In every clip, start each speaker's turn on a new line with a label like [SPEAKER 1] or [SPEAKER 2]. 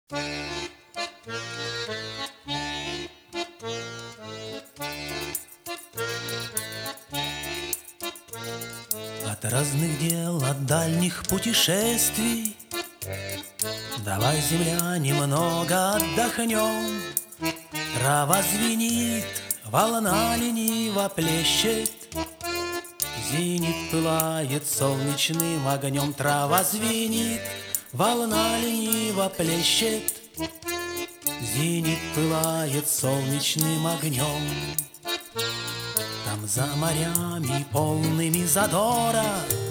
[SPEAKER 1] От разных дел, от дальних путешествий давай, земля, немного отдохнем. Трава звенит, волна лениво плещет, зенит пылает солнечным огнем. Трава звенит, волна лениво плещет, зенит пылает солнечным огнем. Там за морями, полными задора,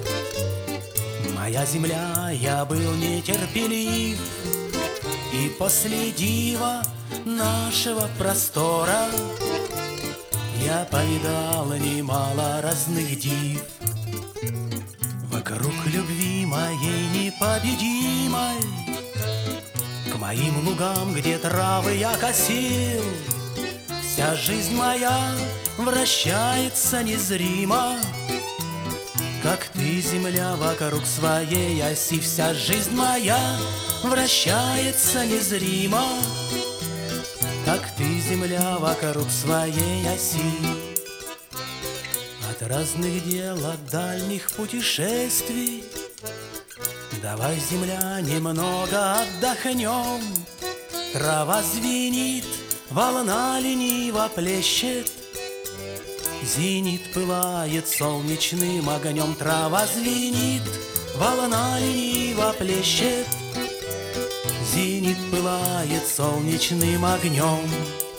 [SPEAKER 1] моя земля, я был нетерпелив, и после дива нашего простора я повидал немало разных див. Вокруг любви моей непобедимой, к моим лугам, где травы я косил, вся жизнь моя вращается незримо, как ты, земля, вокруг своей оси. Вся жизнь моя вращается незримо, как ты, земля, вокруг своей оси. От разных дел, от дальних путешествий давай, земля, немного отдохнем. Трава звенит, волна лениво плещет, зенит пылает солнечным огнем. Трава звенит, волна лениво плещет, зенит пылает солнечным огнем.